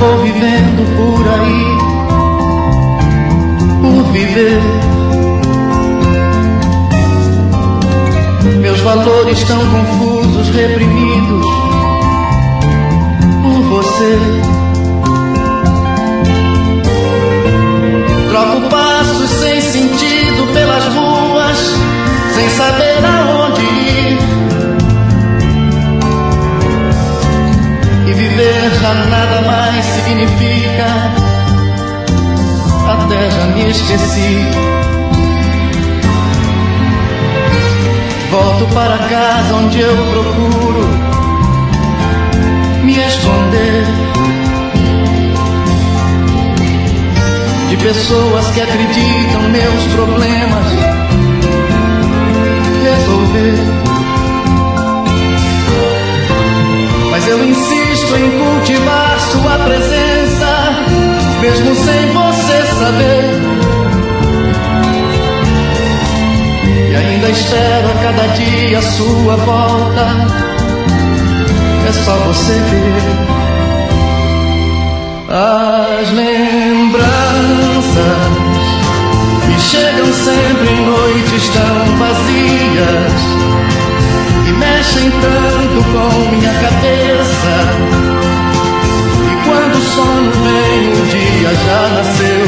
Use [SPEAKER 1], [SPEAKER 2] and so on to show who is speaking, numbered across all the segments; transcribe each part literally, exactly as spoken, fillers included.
[SPEAKER 1] vou vivendo por aí, por viver. Meus valores tão confusos, reprimidos por você. Troco passos sem sentido pelas ruas, sem saber aonde ir. E viver já nada mais significa, até já me esqueci. Volto para casa onde eu procuro me esconder de pessoas que acreditam meus problemas resolver. Mas eu insisto em cultivar sua presença, mesmo sem você saber. E ainda espero a cada dia a sua volta, é só você ver. As lembranças me chegam sempre em noites tão vazias e mexem tanto com minha cabeça. E quando o sono vem, o dia já nasceu.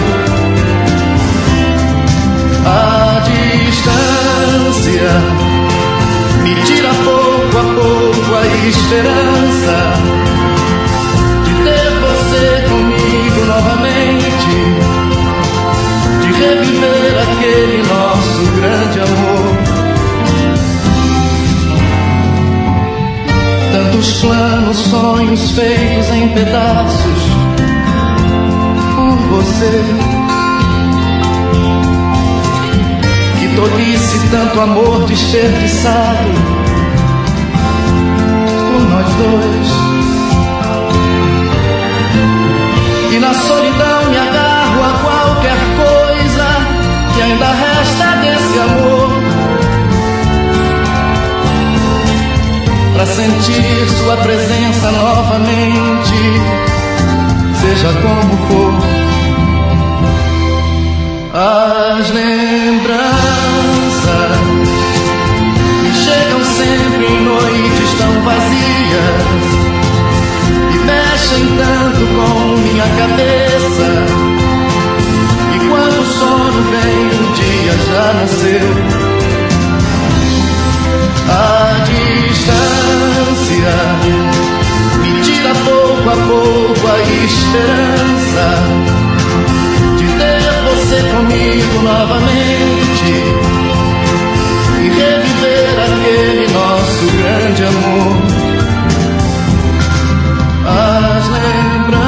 [SPEAKER 1] A distância me tira pouco a pouco a esperança de ter você comigo novamente, de reviver aquele nosso grande amor. Tantos planos, sonhos feitos em pedaços por você. Que tolice, tanto amor desperdiçado por nós dois. E na solidão me agarro a qualquer coisa que ainda resta desse amor, pra sentir sua presença novamente, seja como for. As lembranças me chegam sempre em noites tão vazias e mexem tanto com minha cabeça. E quando o sono vem, o dia já nasceu. A distância me tira pouco a pouco a esperança de ter você comigo novamente e reviver aquele nosso grande amor. As lembranças